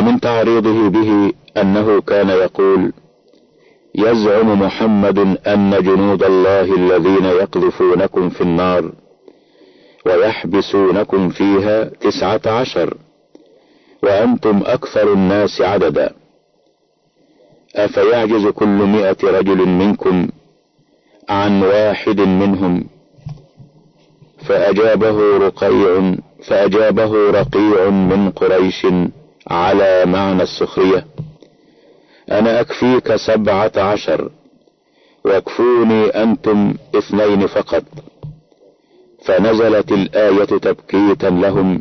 ومن تعريضه به أنه كان يقول: يزعم محمد أن جنود الله الذين يقذفونكم في النار ويحبسونكم فيها 19 وأنتم أكثر الناس عددا، أفيعجز كل 100 رجل منكم عن واحد منهم؟ فأجابه رقيع من قريش على معنى السخرية: أنا أكفيك 17 واكفوني أنتم 2 فقط. فنزلت الآية تبكيتا لهم: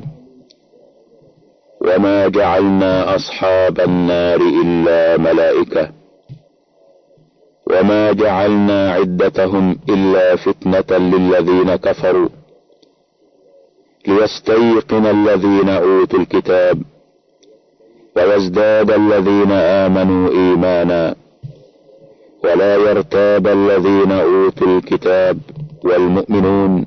وما جعلنا أصحاب النار إلا ملائكة وما جعلنا عدتهم إلا فتنة للذين كفروا ليستيقن الذين أوتوا الكتاب ويزداد الذين آمنوا إيمانا ولا يرتاب الذين أوتوا الكتاب والمؤمنون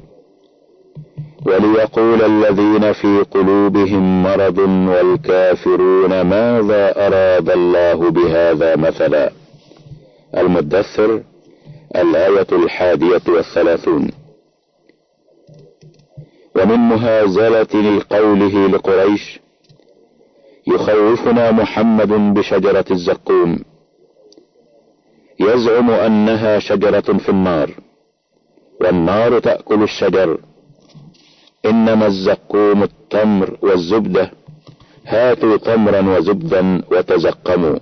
وليقول الذين في قلوبهم مرض والكافرون ماذا أراد الله بهذا مثلا. المدثر، الآية 31. ومن مهازلة قوله لقريش: يخوفنا محمد بشجرة الزقوم، يزعم أنها شجرة في النار والنار تأكل الشجر، إنما الزقوم التمر والزبدة، هاتوا تمرا وزبدا وتزقموا.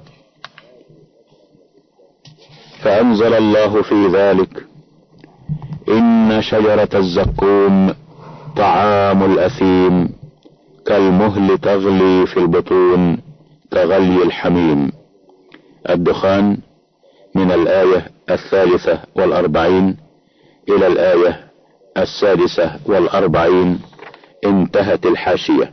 فأنزل الله في ذلك: إن شجرة الزقوم طعام الأثيم كالمهل تغلي في البطون كغلي الحميم. الدخان، من الآية 43 إلى الآية 46. انتهت الحاشية.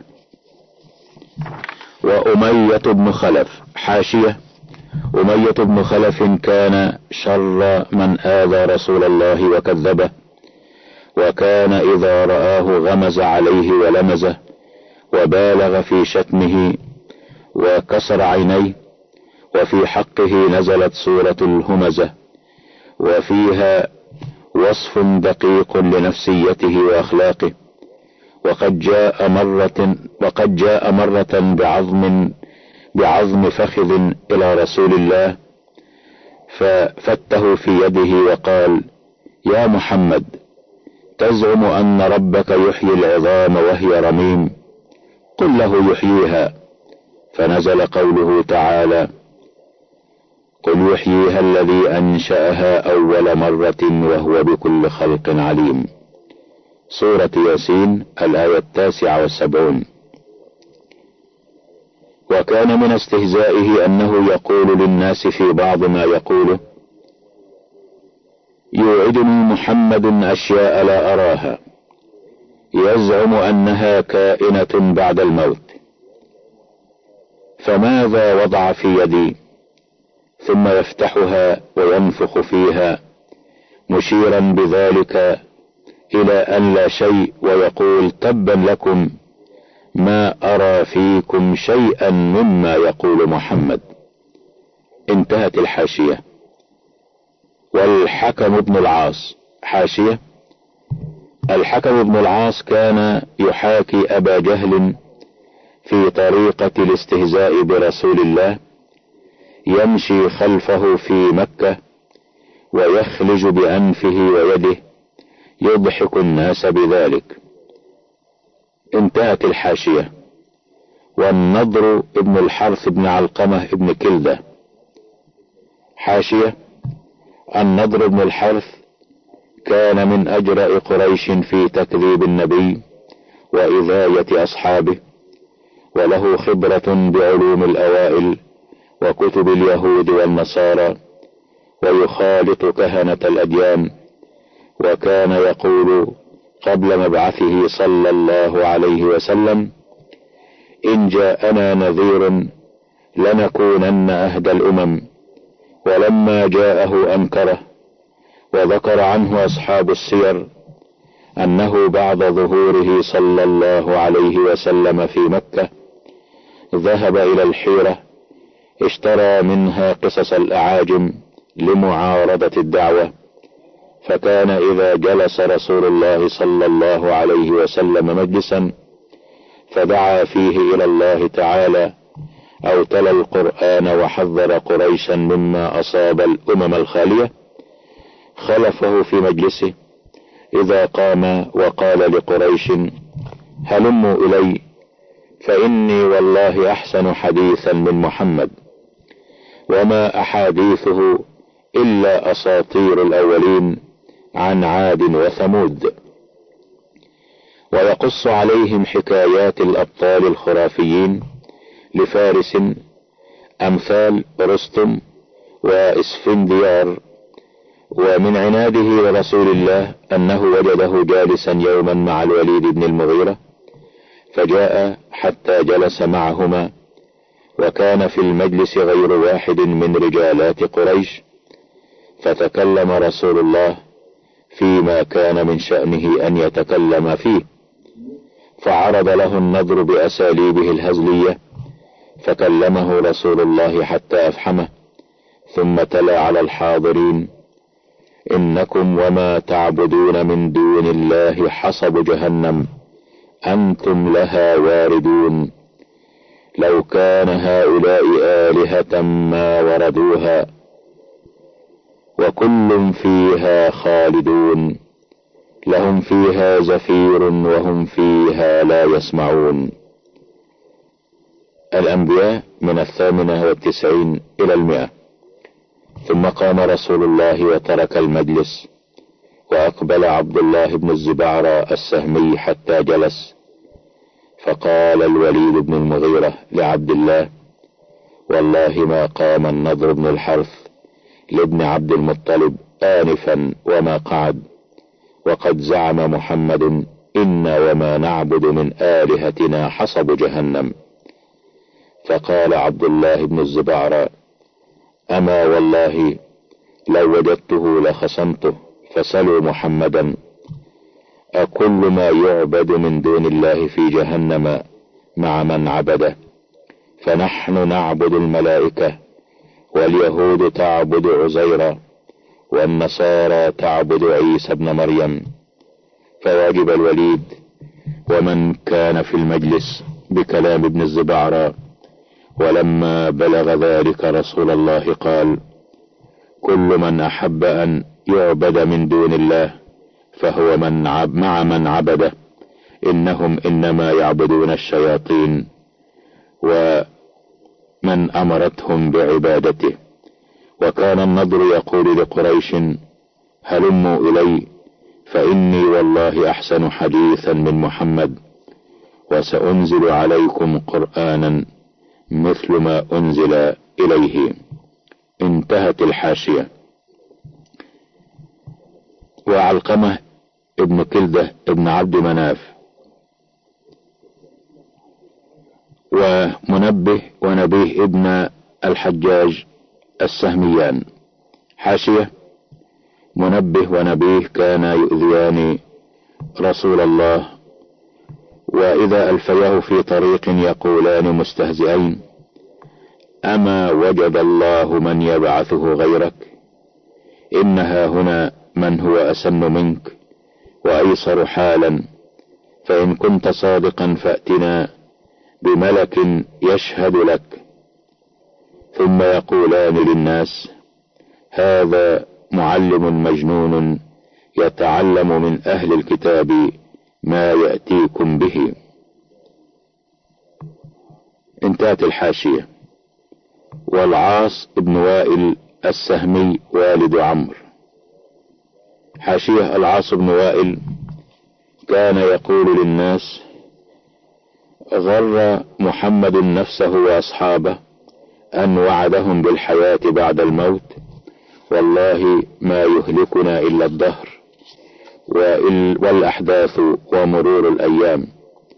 وأمية بن خلف. حاشية: أمية بن خلف كان شر من آذى رسول الله وكذبه، وكان إذا رآه غمز عليه ولمزه وبالغ في شتمه وكسر عينيه. وفي حقه نزلت سورة الهمزة، وفيها وصف دقيق لنفسيته وأخلاقه. وقد جاء مرة بعظم فخذ إلى رسول الله ففته في يده وقال: يا محمد، تزعم أن ربك يحيي العظام وهي رميم، قل له يحييها. فنزل قوله تعالى: قل يحييها الذي أنشأها أول مرة وهو بكل خلق عليم. سورة ياسين، الآية 79. وكان من استهزائه أنه يقول للناس في بعض ما يقوله: يوعدني محمد أشياء لا أراها، يزعم أنها كائنة بعد الموت، فماذا وضع في يدي؟ ثم يفتحها وينفخ فيها مشيرا بذلك إلى أن لا شيء، ويقول: تبا لكم، ما أرى فيكم شيئا مما يقول محمد. انتهت الحاشية. والحكم بن العاص. حاشية: الحكم بن العاص كان يحاكي أبا جهل في طريقة الاستهزاء برسول الله، يمشي خلفه في مكة ويخلج بأنفه ويده يضحك الناس بذلك. انتهت الحاشية. والنضر ابن الحرث بن علقمة ابن كلدة. حاشية: النضر بن الحرث كان من أجرأ قريش في تكذيب النبي وإذاية أصحابه، وله خبرة بعلوم الأوائل وكتب اليهود والنصارى، ويخالط كهنة الأديان. وكان يقول قبل مبعثه صلى الله عليه وسلم: إن جاءنا نذير لنكونن أهدى الأمم. ولما جاءه أنكره. وذكر عنه أصحاب السير أنه بعد ظهوره صلى الله عليه وسلم في مكة ذهب إلى الحيرة اشترى منها قصص الأعاجم لمعارضة الدعوة، فكان إذا جلس رسول الله صلى الله عليه وسلم مجلسا فدعا فيه إلى الله تعالى أو تلا القرآن وحذر قريشا مما أصاب الأمم الخالية، خلفه في مجلسه إذا قام وقال لقريش: هلموا إلي فإني والله أحسن حديثا من محمد، وما أحاديثه إلا أساطير الأولين عن عاد وثمود. ويقص عليهم حكايات الأبطال الخرافيين لفارس أمثال رستم وإسفنديار. ومن عناده لرسول الله أنه وجده جالسا يوما مع الوليد بن المغيرة، فجاء حتى جلس معهما، وكان في المجلس غير واحد من رجالات قريش، فتكلم رسول الله فيما كان من شأنه أن يتكلم فيه، فعرض له النضر بأساليبه الهزلية، فكلمه رسول الله حتى أفحمه، ثم تلا على الحاضرين: إنكم وما تعبدون من دون الله حصب جهنم أنتم لها واردون، لو كان هؤلاء آلهة ما وردوها وكل فيها خالدون، لهم فيها زفير وهم فيها لا يسمعون. الأنبياء من 98 إلى 100. ثم قام رسول الله وترك المجلس، وأقبل عبد الله بن الزبعرة السهمي حتى جلس، فقال الوليد بن المغيرة لعبد الله: والله ما قام النضر بن الحرث لابن عبد المطلب آنفا وما قعد، وقد زعم محمد: إنا وما نعبد من آلهتنا حصب جهنم. فقال عبد الله بن الزبعرة: أما والله لو وجدته لخصمته، فسلوا محمدا: أكل ما يعبد من دون الله في جهنم مع من عبده؟ فنحن نعبد الملائكة، واليهود تعبد عزيرا، والنصارى تعبد عيسى بن مريم. فواجب الوليد ومن كان في المجلس بكلام ابن الزبعرة. ولما بلغ ذلك رسول الله قال: كل من أحب أن يعبد من دون الله فهو مع من عبده، إنهم إنما يعبدون الشياطين ومن أمرتهم بعبادته. وكان النضر يقول لقريش: هلموا إلي فإني والله أحسن حديثا من محمد، وسأنزل عليكم قرآنا مثل ما أنزل إليه. انتهت الحاشية. وعلقمة ابن كلدة ابن عبد مناف، ومنبه ونبيه ابن الحجاج السهميان. حاشية: منبه ونبيه كانا يؤذيان رسول الله، وإذا ألفيه في طريق يقولان مستهزئين: أما وجد الله من يبعثه غيرك؟ إنها هنا من هو أسن منك وأيسر حالا، فإن كنت صادقا فأتنا بملك يشهد لك. ثم يقولان للناس: هذا معلم مجنون يتعلم من أهل الكتاب ما يأتيكم به. انتهت الحاشية. والعاص ابن وائل السهمي والد عمرو. حاشية: العاص بن وائل كان يقول للناس: غر محمد نفسه وأصحابه أن وعدهم بالحياة بعد الموت، والله ما يهلكنا إلا الدهر والأحداث ومرور الأيام.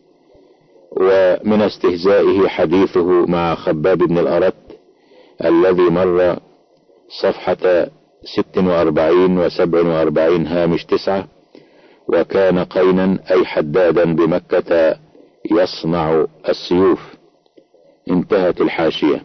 ومن استهزائه حديثه مع خباب بن الأرت الذي مر صفحة 46 و47 هامش 9: وكان قينا أي حدادا بمكة يصنع السيوف. انتهت الحاشية.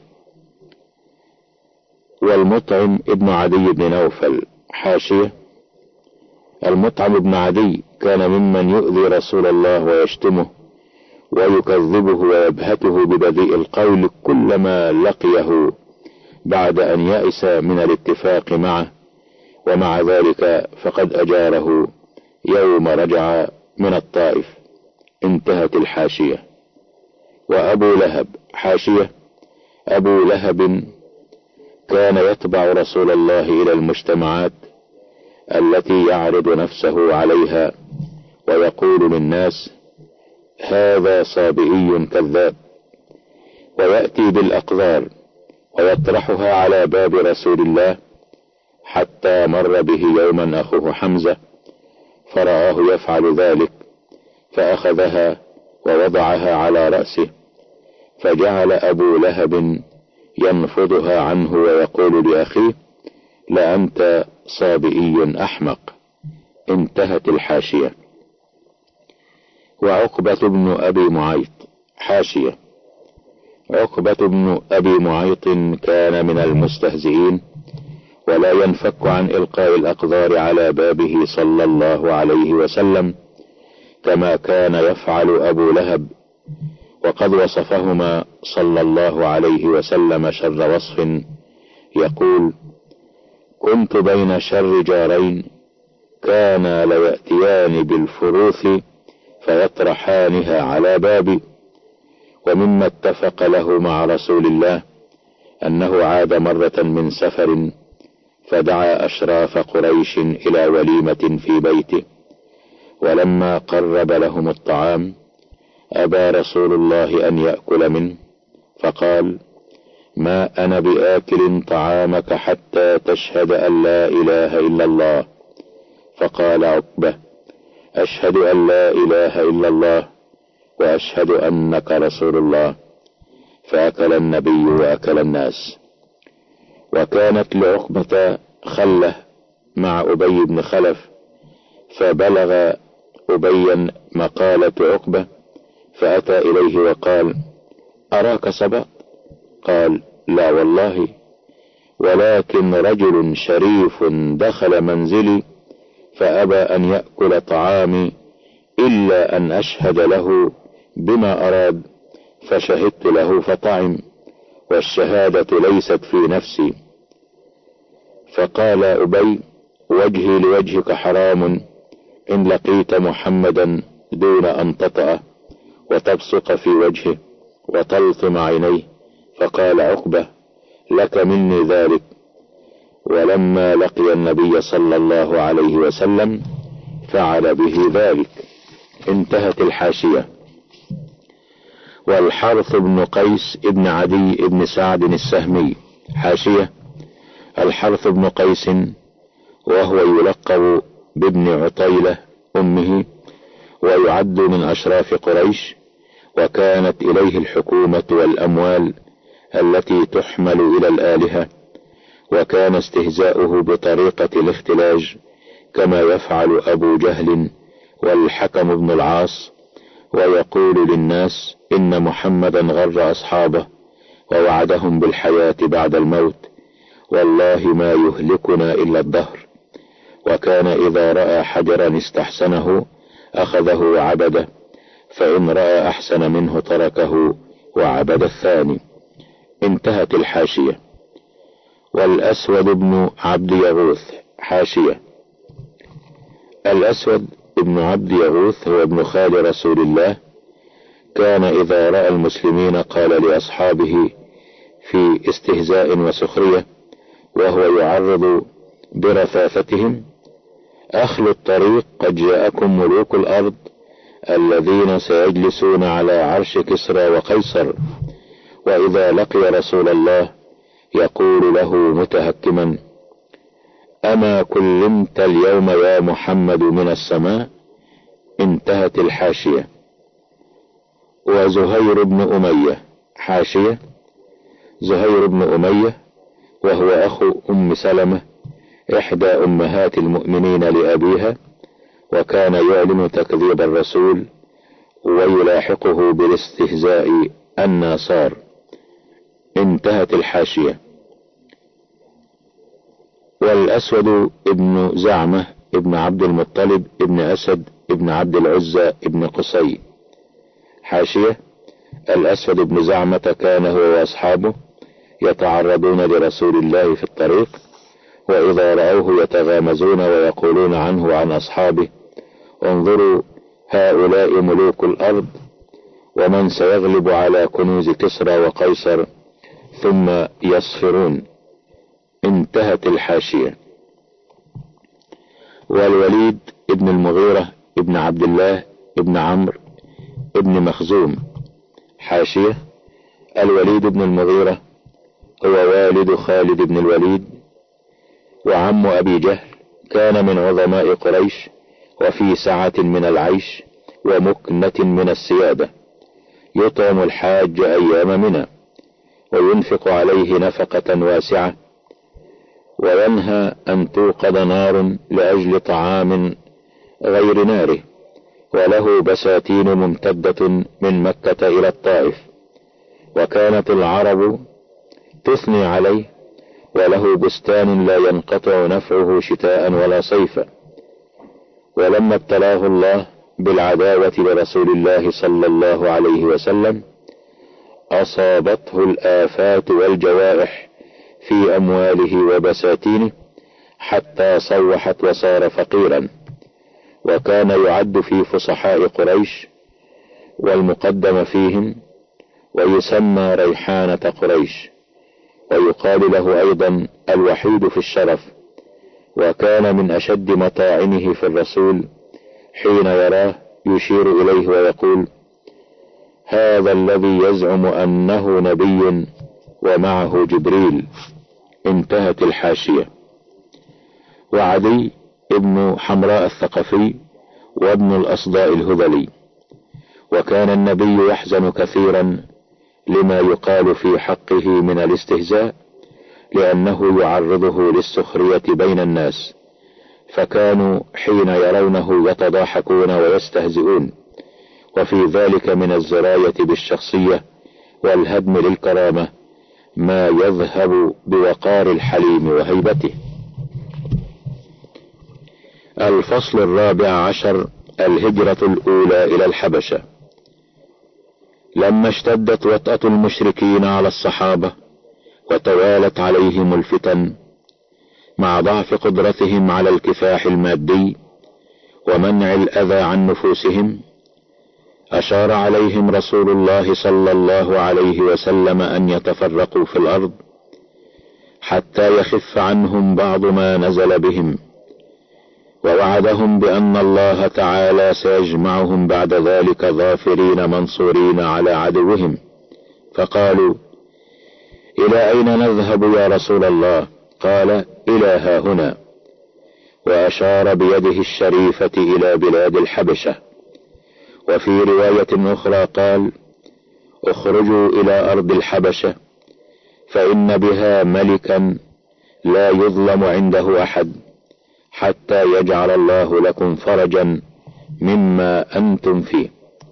والمطعم ابن عدي بن نوفل. حاشية: المطعم ابن عدي كان ممن يؤذي رسول الله ويشتمه ويكذبه ويبهته ببذيء القول كلما لقيه بعد أن يأس من الاتفاق معه، ومع ذلك فقد أجاره يوم رجع من الطائف. انتهت الحاشية. وأبو لهب. حاشية: أبو لهب كان يتبع رسول الله إلى المجتمعات التي يعرض نفسه عليها ويقول للناس: هذا صابئي كذاب، ويأتي بالأقذار ويطرحها على باب رسول الله، حتى مر به يوما أخوه حمزة فرآه يفعل ذلك، فأخذها ووضعها على رأسه، فجعل أبو لهب ينفضها عنه ويقول لأخيه: لأنت صابئي أحمق. انتهت الحاشية. وعقبة بن أبي معيط. حاشية: عقبة بن أبي معيط كان من المستهزئين، ولا ينفك عن إلقاء الأقذار على بابه صلى الله عليه وسلم كما كان يفعل أبو لهب، وقد وصفهما صلى الله عليه وسلم شر وصف، يقول: كنت بين شر جارين كانا ليأتيان بالفروث فيطرحانها على بابي. ومما اتفق له مع رسول الله أنه عاد مرة من سفر فدعا أشراف قريش إلى وليمة في بيته، ولما قرب لهم الطعام أبى رسول الله أن يأكل منه، فقال: ما أنا بآكل طعامك حتى تشهد أن لا إله إلا الله. فقال عقبة: أشهد أن لا إله إلا الله وأشهد أنك رسول الله. فأكل النبي وأكل الناس. وكانت لعقبة خلة مع أبي بن خلف، فبلغ أبيا مقالة عقبة فأتى إليه وقال: أراك سبقت؟ قال: لا والله، ولكن رجل شريف دخل منزلي فأبى أن يأكل طعامي إلا أن أشهد له بما أراد، فشهدت له فطعم، والشهادة ليست في نفسي. فقال أبي: وجهي لوجهك حرام إن لقيت محمدا دون أن تطأ وتبصق في وجهه وتلطم عينيه. فقال عقبة: لك مني ذلك. ولما لقي النبي صلى الله عليه وسلم فعل به ذلك. انتهت الحاشية. والحرث بن قيس ابن عدي ابن سعد السهمي. حاشية: الحرث بن قيس وهو يلقب بابن عطيلة أمه، ويعد من أشراف قريش، وكانت إليه الحكومة والأموال التي تحمل إلى الآلهة، وكان استهزاؤه بطريقة الاختلاج كما يفعل أبو جهل والحكم بن العاص، ويقول للناس إن محمدا غر أصحابه ووعدهم بالحياة بعد الموت، والله ما يهلكنا إلا الدهر. وكان إذا رأى حجرا استحسنه أخذه وعبده، فإن رأى أحسن منه تركه وعبد الثاني. انتهت الحاشية. والأسود بن عبد يغوث. حاشية: الأسود ابن عبد يغوث هو ابن خال رسول الله، كان إذا رأى المسلمين قال لأصحابه في استهزاء وسخرية وهو يعرض برثاثتهم: أخلوا الطريق، قد جاءكم ملوك الأرض الذين سيجلسون على عرش كسرى وقيصر. وإذا لقي رسول الله يقول له متهكما: أما كلمت اليوم يا محمد من السماء. انتهت الحاشية. وزهير بن أمية. حاشية: زهير بن أمية وهو أخو أم سلمة إحدى أمهات المؤمنين لأبيها، وكان يعلن تكذيب الرسول ويلاحقه بالاستهزاء الناصار، انتهت الحاشية. والأسود ابن زعمة ابن عبد المطلب ابن أسد ابن عبد العزى ابن قصي. حاشية: الأسود بن زعمة كان هو وأصحابه يتعرضون لرسول الله في الطريق، وإذا رأوه يتغامزون ويقولون عنه وعن أصحابه: انظروا هؤلاء ملوك الأرض، ومن سيغلب على كنوز كسرى وقيصر، ثم يصفرون. انتهت الحاشية. والوليد ابن المغيرة ابن عبد الله ابن عمرو ابن مخزوم. حاشية: الوليد بن المغيرة هو والد خالد بن الوليد وعم أبي جهل، كان من عظماء قريش، وفي سعة من العيش ومكنة من السيادة، يطعم الحاج أيام منى، وينفق عليه نفقة واسعة، وينهى أن توقد نار لأجل طعام غير ناره، وله بساتين ممتدة من مكة إلى الطائف، وكانت العرب تثني عليه، وله بستان لا ينقطع نفعه شتاء ولا صيفا. ولما ابتلاه الله بالعداوة لرسول الله صلى الله عليه وسلم أصابته الآفات والجوائح في أمواله وبساتينه، حتى صوحت وصار فقيرا، وكان يعد في فصحاء قريش والمقدم فيهم، ويسمى ريحانة قريش، ويقال له أيضا الوحيد في الشرف. وكان من أشد مطاعنه في الرسول حين يراه يشير إليه ويقول: هذا الذي يزعم أنه نبي ومعه جبريل. انتهت الحاشية. وعدي ابن حمراء الثقفي وابن الأصداء الهذلي. وكان النبي يحزن كثيرا لما يقال في حقه من الاستهزاء، لأنه يعرضه للسخرية بين الناس، فكانوا حين يرونه يتضاحكون ويستهزئون، وفي ذلك من الزراية بالشخصية والهدم للكرامة ما يذهب بوقار الحليم وهيبته. الفصل 14: الهجرة الأولى إلى الحبشة. لما اشتدت وطأة المشركين على الصحابة وتوالت عليهم الفتن مع ضعف قدرتهم على الكفاح المادي ومنع الأذى عن نفوسهم، أشار عليهم رسول الله صلى الله عليه وسلم أن يتفرقوا في الأرض حتى يخف عنهم بعض ما نزل بهم، ووعدهم بأن الله تعالى سيجمعهم بعد ذلك ظافرين منصورين على عدوهم. فقالوا: إلى أين نذهب يا رسول الله؟ قال: إلى هاهنا، وأشار بيده الشريفة إلى بلاد الحبشة. وفي رواية أخرى قال: اخرجوا إلى أرض الحبشة، فإن بها ملكا لا يظلم عنده أحد، حتى يجعل الله لكم فرجا مما أنتم فيه.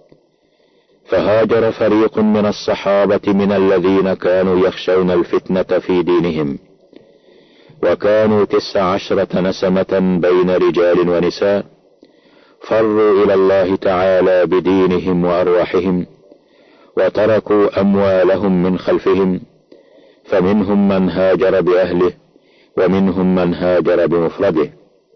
فهاجر فريق من الصحابة من الذين كانوا يخشون الفتنة في دينهم، وكانوا 19 نسمة بين رجال ونساء، فروا إلى الله تعالى بدينهم وأرواحهم، وتركوا أموالهم من خلفهم، فمنهم من هاجر بأهله ومنهم من هاجر بمفرده.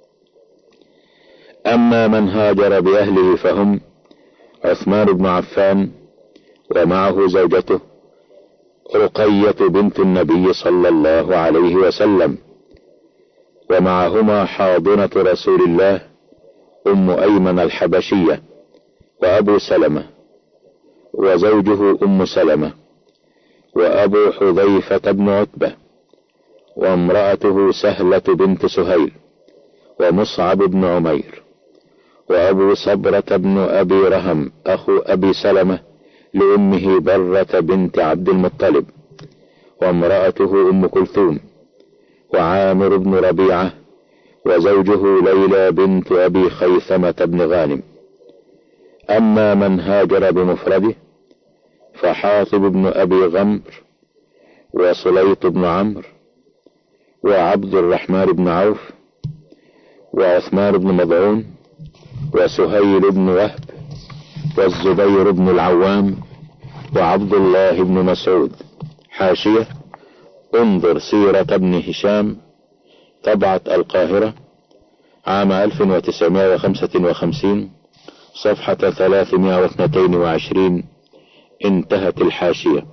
أما من هاجر بأهله فهم عثمان بن عفان، ومعه زوجته رقية بنت النبي صلى الله عليه وسلم، ومعهما حاضنة رسول الله أم أيمن الحبشية، وأبو سلمة وزوجه أم سلمة، وأبو حذيفة بن عتبة، وامرأته سهلة بنت سهيل، ومصعب بن عمير، وأبو صبرة بن أبي رهم أخو أبي سلمة لأمه برة بنت عبد المطلب، وامرأته أم كلثوم، وعامر بن ربيعة، وزوجه ليلى بنت أبي خيثمة بن غانم. أما من هاجر بمفرده فحاطب بن أبي غمر، وسليط بن عمرو وعبد الرحمن بن عوف وعثمان بن مضعون وسهيل بن وهب والزبير بن العوام وعبد الله بن مسعود. حاشية: انظر سيرة ابن هشام، طبعة القاهرة، عام 1955، صفحة 322. انتهت الحاشية.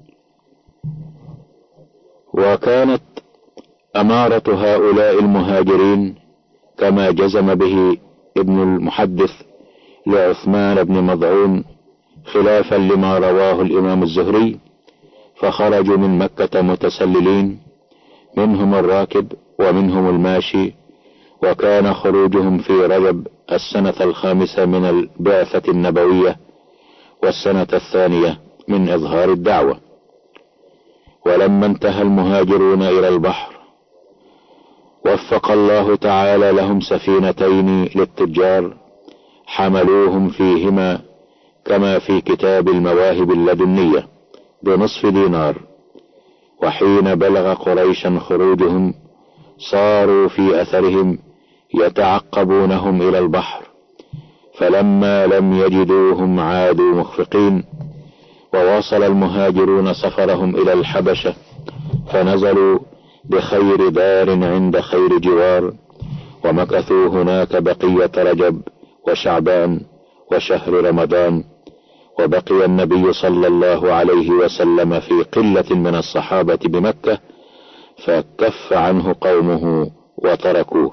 وكانت أمارة هؤلاء المهاجرين كما جزم به ابن المحدث لعثمان بن مضعون خلافا لما رواه الإمام الزهري، فخرجوا من مكة متسللين، منهم الراكب ومنهم الماشي، وكان خروجهم في رجب السنة 5 من البعثة النبوية والسنة 2 من إظهار الدعوة. ولما انتهى المهاجرون إلى البحر وفق الله تعالى لهم سفينتين للتجار حملوهم فيهما كما في كتاب المواهب اللدنية بنصف دينار. وحين بلغ قريشا خروجهم صاروا في أثرهم يتعقبونهم إلى البحر، فلما لم يجدوهم عادوا مخفقين. وواصل المهاجرون سفرهم إلى الحبشة، فنزلوا بخير دار عند خير جوار، ومكثوا هناك بقية رجب وشعبان وشهر رمضان. وبقي النبي صلى الله عليه وسلم في قلة من الصحابة بمكة، فكف عنه قومه وتركوه.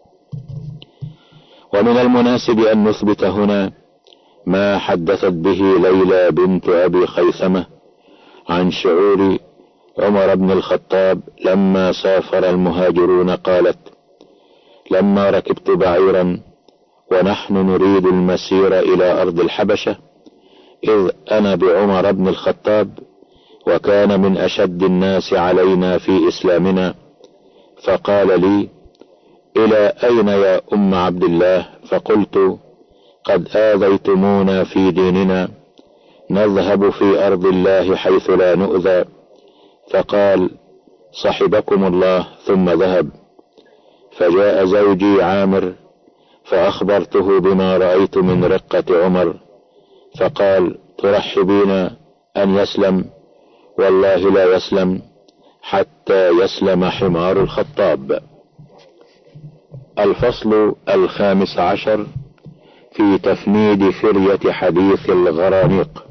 ومن المناسب أن نثبت هنا ما حدثت به ليلى بنت أبي خيثمة عن شعور عمر بن الخطاب لما سافر المهاجرون. قالت: لما ركبت بعيرا ونحن نريد المسير إلى أرض الحبشة، إذ أنا بعمر بن الخطاب، وكان من أشد الناس علينا في إسلامنا، فقال لي: إلى أين يا أم عبد الله؟ فقلت: قد آذيتمونا في ديننا، نذهب في أرض الله حيث لا نؤذى. فقال: صحبكم الله، ثم ذهب. فجاء زوجي عامر فأخبرته بما رأيت من رقة عمر، فقال: ترحبين أن يسلم؟ والله لا يسلم حتى يسلم حمار الخطاب. الفصل 15 في تفنيد فرية حديث الغرانيق.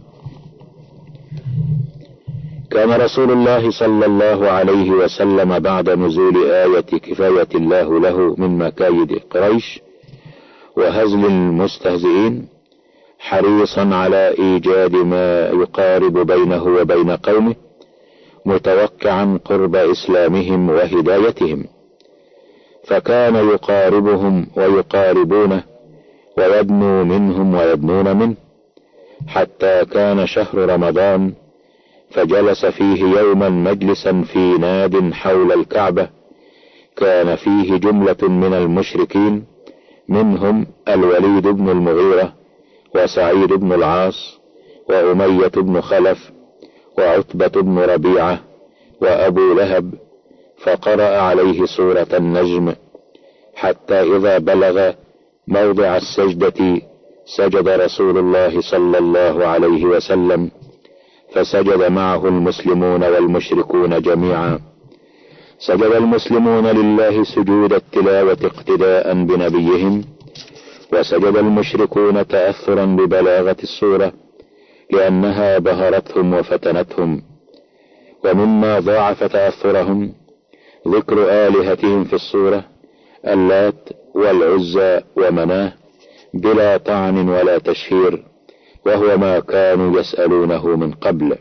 كان رسول الله صلى الله عليه وسلم بعد نزول آية كفاية الله له من مكايد قريش وهزل المستهزئين حريصا على إيجاد ما يقارب بينه وبين قومه، متوقعا قرب إسلامهم وهدايتهم، فكان يقاربهم ويقاربونه، ويدنو منهم ويدنون منه، حتى كان شهر رمضان، فجلس فيه يوما مجلسا في ناد حول الكعبة، كان فيه جملة من المشركين، منهم الوليد بن المغيرة وسعيد بن العاص وأمية بن خلف وعتبة بن ربيعة وأبو لهب، فقرأ عليه سورة النجم، حتى إذا بلغ موضع السجدة سجد رسول الله صلى الله عليه وسلم، فسجد معه المسلمون والمشركون جميعا. سجد المسلمون لله سجود التلاوة اقتداء بنبيهم، وسجد المشركون تأثرا ببلاغة السورة لأنها بهرتهم وفتنتهم. ومما ضاعف تأثرهم ذكر آلهتهم في السورة، اللات والعزى ومناه، بلا طعن ولا تشهير، وهو ما كانوا يسألونه من قبل.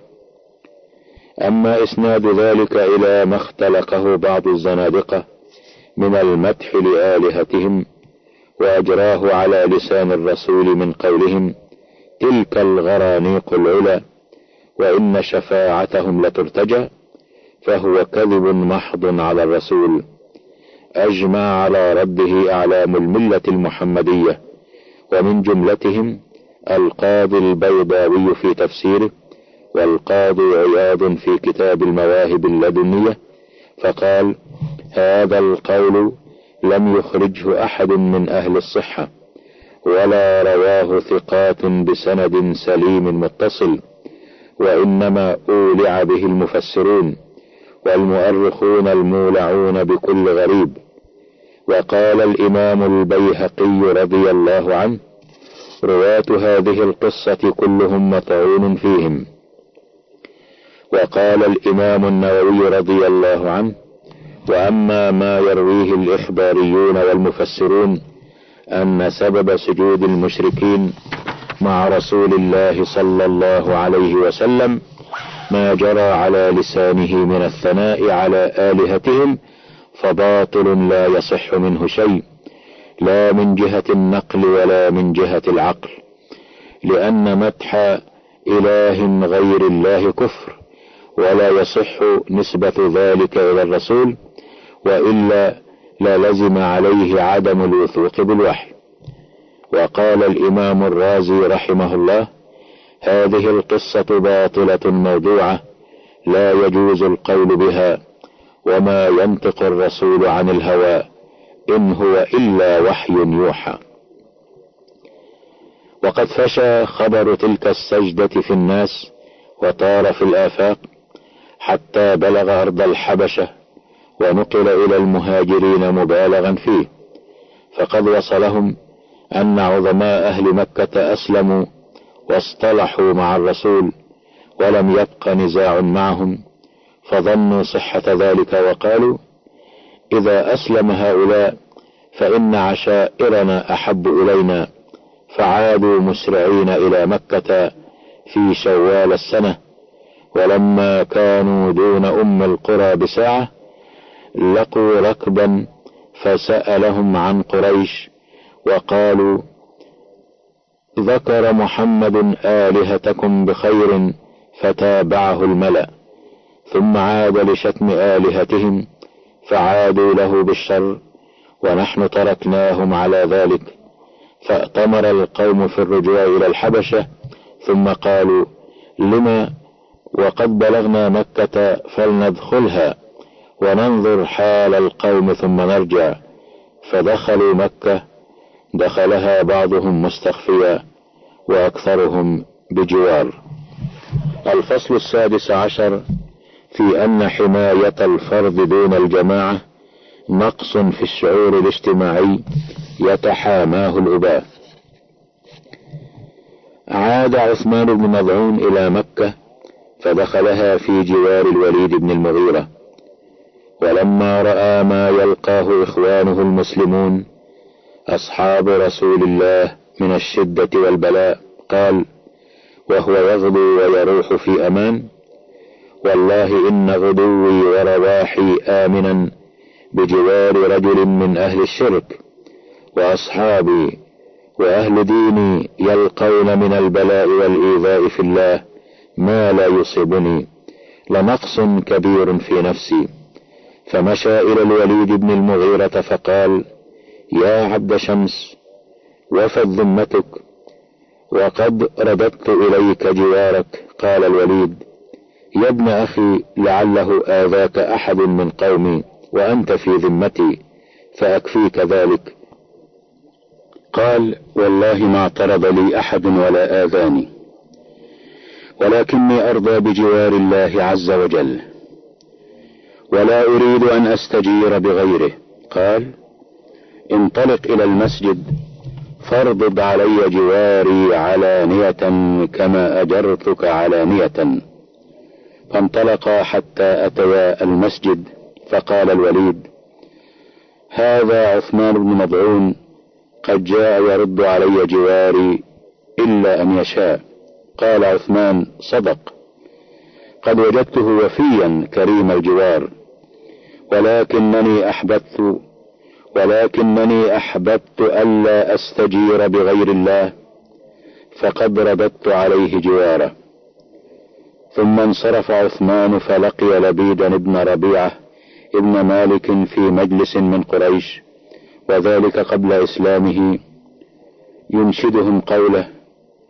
أما إسناد ذلك إلى ما اختلقه بعض الزنادقة من المدح لآلهتهم وأجراه على لسان الرسول من قولهم: تلك الغرانيق العلا، وإن شفاعتهم لترتجى، فهو كذب محض على الرسول. أجمع على رده أعلام الملة المحمدية، ومن جملتهم القاضي البيضاوي في تفسيره، والقاضي عياض في كتاب المواهب اللدنية، فقال: هذا القول لم يخرجه أحد من أهل الصحة، ولا رواه ثقات بسند سليم متصل، وإنما أولع به المفسرون والمؤرخون المولعون بكل غريب. وقال الإمام البيهقي رضي الله عنه: رواة هذه القصة كلهم مطعون فيهم. وقال الإمام النووي رضي الله عنه: وأما ما يرويه الإخباريون والمفسرون أن سبب سجود المشركين مع رسول الله صلى الله عليه وسلم ما جرى على لسانه من الثناء على آلهتهم، فباطل لا يصح منه شيء، لا من جهة النقل ولا من جهة العقل، لأن مدح إله غير الله كفر، ولا يصح نسبة ذلك إلى الرسول، وإلا للزم عليه عدم الوثوق بالوحي. وقال الإمام الرازي رحمه الله: هذه القصة باطلة موضوعة لا يجوز القول بها، وما ينطق الرسول عن الهوى إن هو إلا وحي يوحى. وقد فشى خبر تلك السجدة في الناس وطار في الآفاق حتى بلغ أرض الحبشة، ونقل إلى المهاجرين مبالغا فيه، فقد وصلهم أن عظماء أهل مكة أسلموا واصطلحوا مع الرسول، ولم يبق نزاع معهم، فظنوا صحة ذلك وقالوا: إذا أسلم هؤلاء فإن عشائرنا أحب إلينا، فعادوا مسرعين إلى مكة في شوال السنة. ولما كانوا دون أم القرى بساعة لقوا ركبا فسألهم عن قريش، وقالوا: ذكر محمد آلهتكم بخير، فتابعه الملأ، ثم عاد لشتم آلهتهم، فعادوا له بالشر، ونحن تركناهم على ذلك. فأتمر القوم في الرجوع إلى الحبشة، ثم قالوا: لما وقد بلغنا مكة فلندخلها وننظر حال القوم ثم نرجع. فدخلوا مكة، دخلها بعضهم مستخفيا وأكثرهم بجوار. الفصل 16 في أن حماية الفرد دون الجماعة نقص في الشعور الاجتماعي يتحاماه الأباء. عاد عثمان بن مظعون إلى مكة فدخلها في جوار الوليد بن المغيرة، ولما رأى ما يلقاه إخوانه المسلمون أصحاب رسول الله من الشدة والبلاء قال وهو يغدو ويروح في أمان: والله إن غدوي ورواحي آمنا بجوار رجل من أهل الشرك، وأصحابي وأهل ديني يلقون من البلاء والإيذاء في الله ما لا يصيبني، لنقص كبير في نفسي. فمشى إلى الوليد بن المغيرة فقال: يا عبد شمس، وفت ذمتك، وقد رددت إليك جوارك. قال الوليد: يا ابن أخي، لعله آذاك أحد من قومي وأنت في ذمتي، فأكفيك ذلك. قال: والله ما اعترض لي أحد ولا آذاني، ولكني أرضى بجوار الله عز وجل، ولا أريد أن أستجير بغيره. قال: انطلق إلى المسجد فارضض علي جواري علانية كما أجرتك علانية. فانطلقا حتى أتيا المسجد، فقال الوليد: هذا عثمان بن مظعون قد جاء يرد علي جواري إلا أن يشاء. قال عثمان: صدق، قد وجدته وفيا كريم الجوار، ولكنني أحببت ألا أستجير بغير الله، فقد رددت عليه جواره. ثم انصرف عثمان فلقي لبيدا بن ربيعة ابن مالك في مجلس من قريش، وذلك قبل إسلامه، ينشدهم قوله: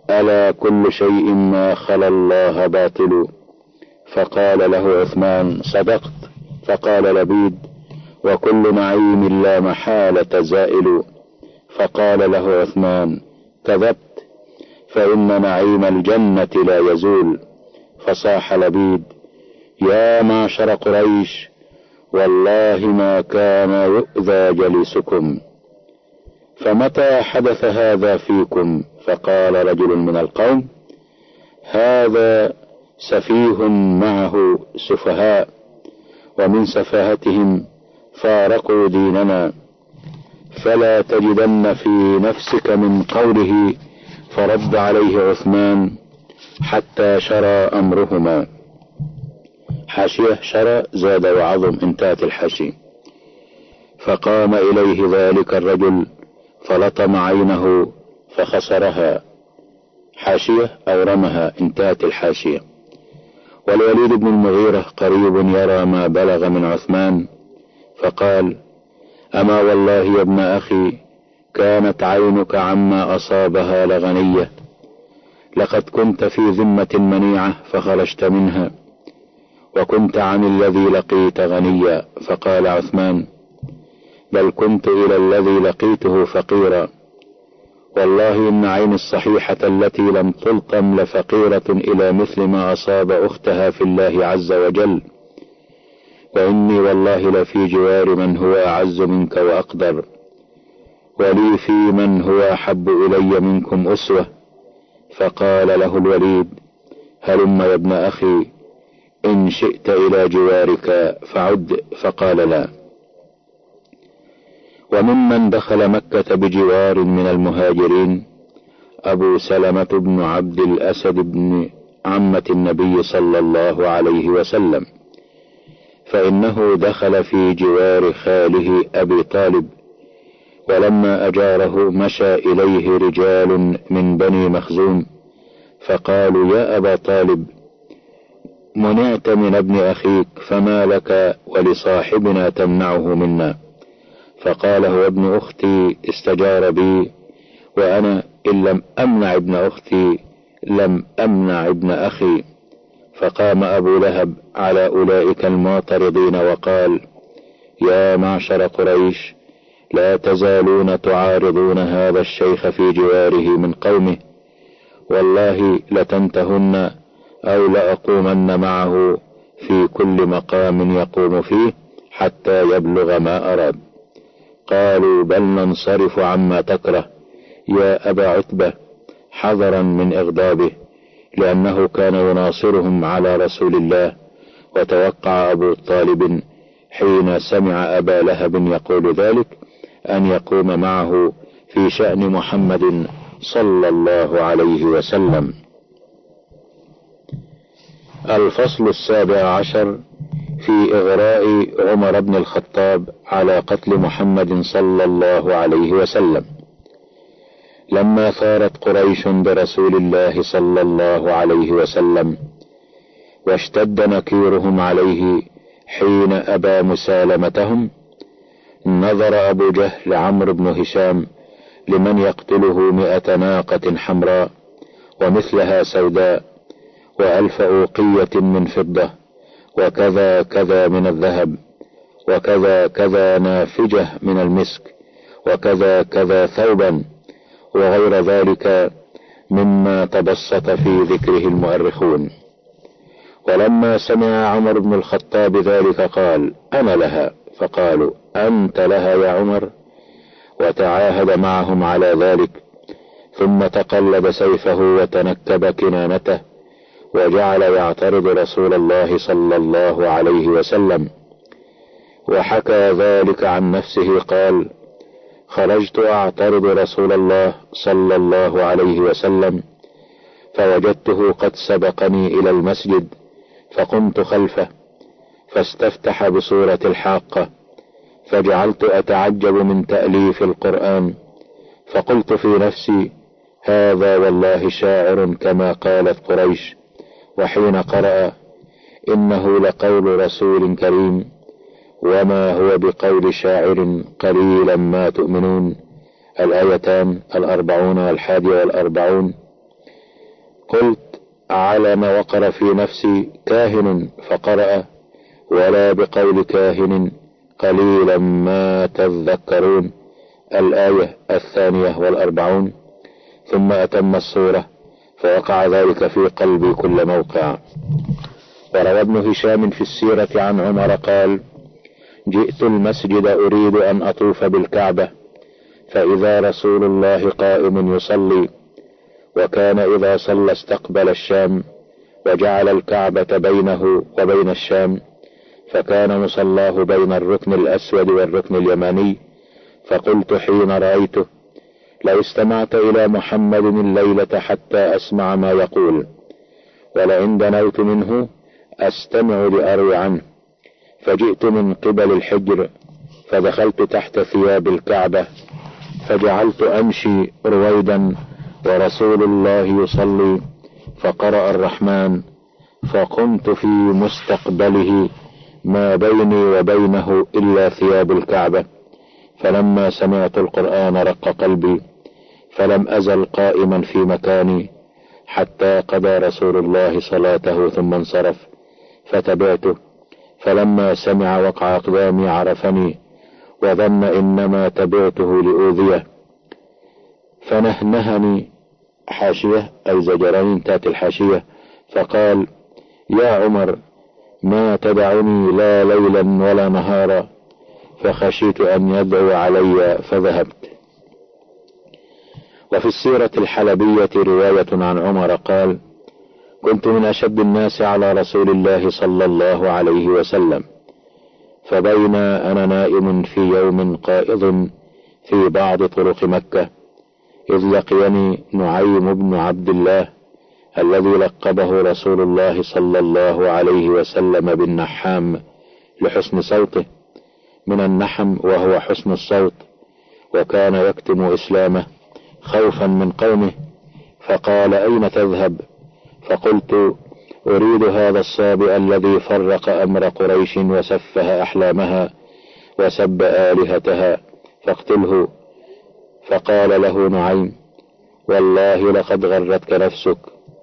ألا كل شيء ما خلا الله باطل؟ فقال له عثمان: صدقت. فقال لبيد: وكل نعيم لا محالة زائل. فقال له عثمان: كذبت، فإن نعيم الجنة لا يزول. فصاح لبيد: يا معشر قريش، والله ما كان يؤذى جليسكم، فمتى حدث هذا فيكم؟ فقال رجل من القوم: هذا سفيه معه سفهاء، ومن سفاهتهم فارقوا ديننا، فلا تجدن في نفسك من قوله. فرد عليه عثمان: حتى شرى أمرهما. حاشية: شرى زاد وعظم، انتهت الحاشية. فقام إليه ذلك الرجل فلطم عينه فخسرها. حاشية: أو رمها، انتهت الحاشية. والوليد بن المغيرة قريب يرى ما بلغ من عثمان، فقال: أما والله يا ابن أخي كانت عينك عما أصابها لغنية، لقد كنت في ذمة منيعة فخرجت منها، وكنت عن الذي لقيت غنيا. فقال عثمان: بل كنت إلى الذي لقيته فقيرا، والله إن عيني الصحيحة التي لم تلطم لفقيرة إلى مثل ما أصاب أختها في الله عز وجل، وإني والله لفي جوار من هو أعز منك وأقدر، ولي في من هو أحب إلي منكم أسوة. فقال له الوليد: هلم يا ابن أخي، إن شئت إلى جوارك فعد. فقال: لا. وممن دخل مكة بجوار من المهاجرين أبو سلمة بن عبد الأسد بن عمة النبي صلى الله عليه وسلم، فإنه دخل في جوار خاله أبي طالب، ولما أجاره مشى إليه رجال من بني مخزوم فقالوا: يا أبا طالب، منعت من ابن أخيك، فما لك ولصاحبنا تمنعه منا؟ فقال: هو ابن أختي استجار بي، وأنا إن لم أمنع ابن أختي لم أمنع ابن أخي. فقام أبو لهب على أولئك المعترضين وقال: يا معشر قريش، لا تزالون تعارضون هذا الشيخ في جواره من قومه، والله لتنتهن أو لأقومن معه في كل مقام يقوم فيه حتى يبلغ ما أراد. قالوا: بل ننصرف عما تكره يا أبا عتبة، حذرا من إغضابه، لأنه كان يناصرهم على رسول الله. وتوقع أبو طالب حين سمع أبا لهب يقول ذلك أن يقوم معه في شأن محمد صلى الله عليه وسلم. الفصل 17 في إغراء عمر بن الخطاب على قتل محمد صلى الله عليه وسلم. لما ثارت قريش برسول الله صلى الله عليه وسلم واشتد نكيرهم عليه حين أبى مسالمتهم، نظر أبو جهل عمرو بن هشام لمن يقتله 100 ناقة حمراء ومثلها سوداء، و1000 أوقية من فضة، وكذا كذا من الذهب، وكذا كذا نافجة من المسك، وكذا كذا ثوبا، وغير ذلك مما تبسط في ذكره المؤرخون. ولما سمع عمر بن الخطاب ذلك قال: أنا لها. فقالوا: أنت لها يا عمر؟ وتعاهد معهم على ذلك، ثم تقلد سيفه وتنكب كنانته، وجعل يعترض رسول الله صلى الله عليه وسلم. وحكى ذلك عن نفسه قال: خرجت أعترض رسول الله صلى الله عليه وسلم، فوجدته قد سبقني إلى المسجد، فقمت خلفه فاستفتح بسورة الحاقة، فجعلت أتعجب من تأليف القرآن، فقلت في نفسي: هذا والله شاعر كما قالت قريش. وحين قرأ: إنه لقول رسول كريم وما هو بقول شاعر قليلا ما تؤمنون، الآيتان 40 و41، قلت: على ما وقر في نفسي كاهن، فقرأ: ولا بقول كاهن قليلا ما تذكرون، الآية 42. ثم أتم السورة، فوقع ذلك في قلبي كل موقع. وروى ابن هشام في السيرة عن عمر قال: جئت المسجد أريد أن أطوف بالكعبة، فإذا رسول الله قائم يصلي، وكان إذا صلى استقبل الشام، وجعل الكعبة بينه وبين الشام، فكان مصلاه بين الركن الأسود والركن اليماني. فقلت حين رأيته: لو استمعت إلى محمد الليلة حتى أسمع ما يقول، ولئن دنوت منه أستمع لأروي عنه. فجئت من قبل الحجر، فدخلت تحت ثياب الكعبة، فجعلت أمشي رويدا ورسول الله يصلي، فقرأ الرحمن، فقمت في مستقبله ما بيني وبينه إلا ثياب الكعبة. فلما سمعت القرآن رق قلبي، فلم أزل قائما في مكاني حتى قضى رسول الله صلاته ثم انصرف، فتبعته. فلما سمع وقع أقدامي عرفني، وظن إنما تبعته لأوذيه، فنهنهني حاشية أي زجرين تأتي الحاشية، فقال: يا عمر، ما تدعني لا ليلا ولا نهارا، فخشيت أن يدعو علي فذهبت. وفي السيرة الحلبية رواية عن عمر قال: كنت من أشد الناس على رسول الله صلى الله عليه وسلم، فبين أنا نائم في يوم قائض في بعض طرق مكة، إذ لقيني نعيم بن عبد الله الذي لقبه رسول الله صلى الله عليه وسلم بالنحام لحسن صوته، من النحم وهو حسن الصوت، وكان يكتم إسلامه خوفا من قومه. فقال: أين تذهب؟ فقلت: أريد هذا الصابئ الذي فرق أمر قريش وسفه أحلامها وسب آلهتها، فاقتله. فقال له نعيم: والله لقد غرتك نفسك،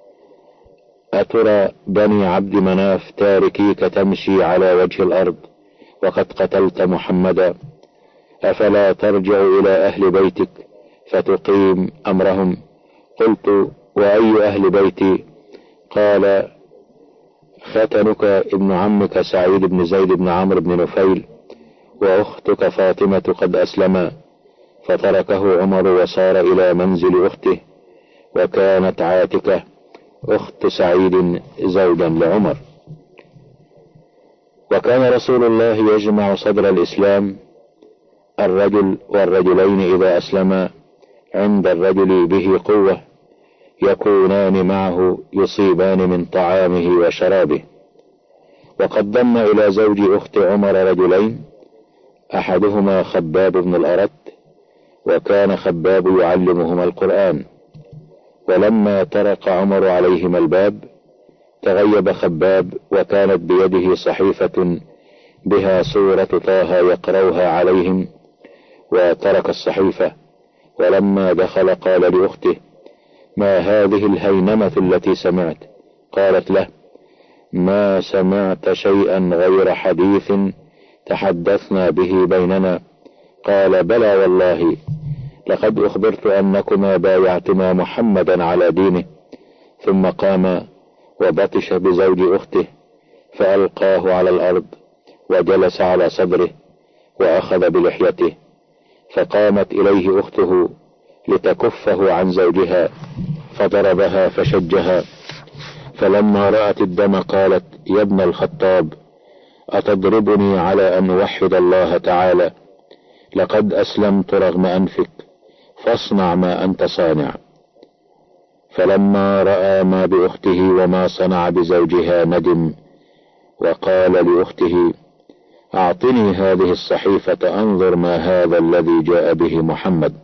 أترى بني عبد مناف تاركيك تمشي على وجه الأرض وقد قتلت محمدا، أفلا ترجع إلى أهل بيتك فتقيم أمرهم؟ قلت: وأي أهل بيتي؟ قال: ختنك ابن عمك سعيد بن زيد بن عمرو بن نفيل، وأختك فاطمة قد أسلما. فتركه عمر وصار إلى منزل أخته، وكانت عاتكة أخت سعيد زوجا لعمر. وكان رسول الله يجمع صدر الإسلام، الرجل والرجلين إذا أسلما عند الرجل به قوة يكونان معه يصيبان من طعامه وشرابه. وقد ضم إلى زوج أخت عمر رجلين، أحدهما خباب بن الأرت، وكان خباب يعلمهما القرآن. ولما طرق عمر عليهما الباب تغيب خباب، وكانت بيده صحيفة بها سورة طه يقرأها عليهم، وترك الصحيفة. ولما دخل قال لأخته: ما هذه الهينمة التي سمعت؟ قالت له: ما سمعت شيئا غير حديث تحدثنا به بيننا. قال: بلى والله، لقد أخبرت أنكما بايعتما محمدا على دينه. ثم قام وبطش بزوج أخته، فألقاه على الأرض وجلس على صدره وأخذ بلحيته، فقامت إليه أخته لتكفه عن زوجها، فضربها فشجها. فلما رأت الدم قالت: يا ابن الخطاب، أتضربني على أن أوحد الله تعالى؟ لقد أسلمت رغم أنفك، فاصنع ما أنت صانع. فلما رأى ما بأخته وما صنع بزوجها ندم، وقال لأخته: أعطني هذه الصحيفة أنظر ما هذا الذي جاء به محمد.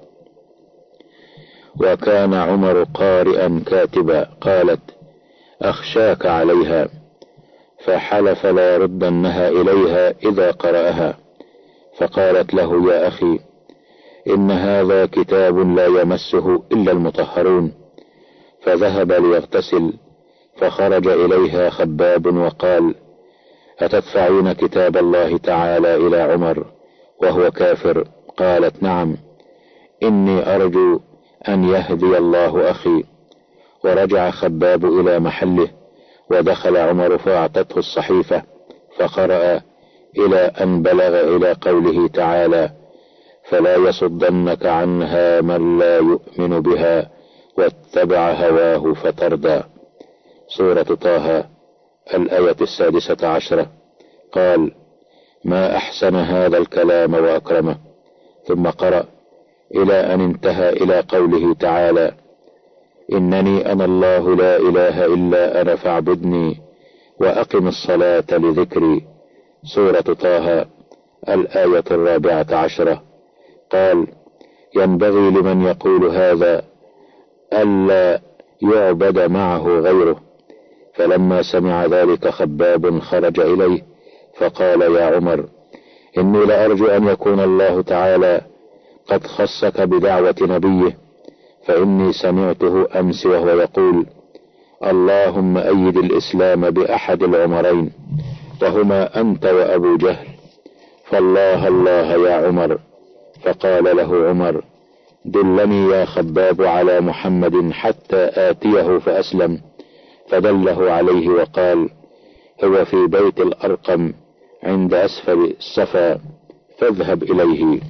وكان عمر قارئا كاتبا. قالت: أخشاك عليها، فحلف لا يردنها إليها إذا قرأها. فقالت له: يا أخي، إن هذا كتاب لا يمسه إلا المطهرون، فذهب ليغتسل، فخرج إليها خباب وقال: أتدفعين كتاب الله تعالى إلى عمر وهو كافر؟ قالت: نعم، إني أرجو أن يهدي الله أخي. ورجع خباب إلى محله، ودخل عمر فأعطته الصحيفة فقرأ إلى أن بلغ إلى قوله تعالى: فلا يصدنك عنها من لا يؤمن بها واتبع هواه فتردى. سورة طه، الآية 16. قال: ما أحسن هذا الكلام وأكرمه. ثم قرأ إلى أن انتهى إلى قوله تعالى: إنني أنا الله لا إله إلا أنا فاعبدني وأقم الصلاة لذكري. سورة طه، الآية 14. قال: ينبغي لمن يقول هذا ألا يعبد معه غيره. فلما سمع ذلك خباب خرج إليه فقال: يا عمر، إني لأرجو أن يكون الله تعالى قد خصك بدعوة نبيه، فإني سمعته أمس وهو يقول: اللهم أيد الإسلام بأحد العمرين، وهما أنت وأبو جهل، فالله الله يا عمر. فقال له عمر: دلني يا خباب على محمد حتى آتيه فأسلم. فدله عليه وقال: هو في بيت الأرقم عند أسفل الصفا، فاذهب إليه.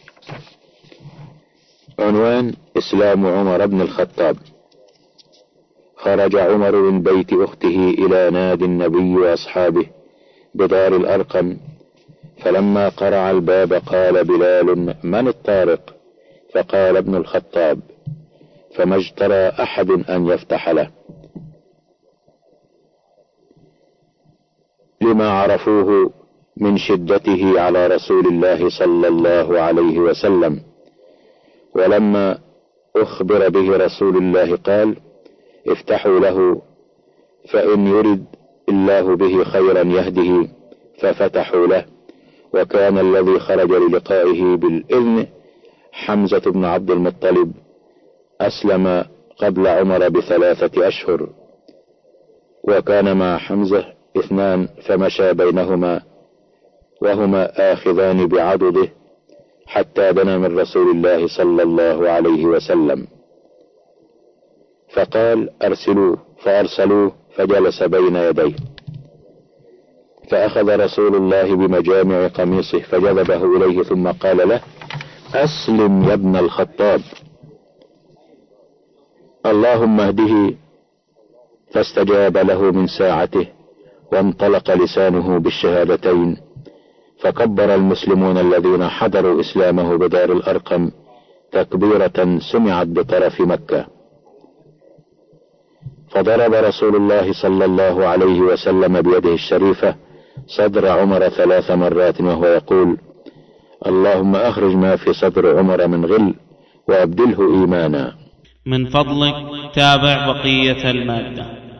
عنوان: إسلام عمر بن الخطاب. خرج عمر من بيت أخته إلى نادي النبي وأصحابه بدار الأرقم، فلما قرع الباب قال بلال: من الطارق؟ فقال: ابن الخطاب. فما اجترى أحد أن يفتح له، لما عرفوه من شدته على رسول الله صلى الله عليه وسلم. ولما أخبر به رسول الله قال: افتحوا له، فإن يرد الله به خيرا يهده. ففتحوا له. وكان الذي خرج للقائه بالإذن حمزة بن عبد المطلب، أسلم قبل عمر ب3 أشهر، وكان مع حمزة 2 فمشى بينهما وهما آخذان بعضده حتى دنا من رسول الله صلى الله عليه وسلم، فقال: أرسلوه. فأرسلوه فجلس بين يديه، فأخذ رسول الله بمجامع قميصه فجذبه إليه، ثم قال له: أسلم يا ابن الخطاب، اللهم اهده. فاستجاب له من ساعته، وانطلق لسانه بالشهادتين. فكبر المسلمون الذين حضروا إسلامه بدار الأرقم تكبيرة سمعت بطرف مكة. فضرب رسول الله صلى الله عليه وسلم بيده الشريفة صدر عمر 3 مرات وهو يقول: اللهم أخرج ما في صدر عمر من غل وأبدله إيمانا. من فضلك تابع بقية المادة.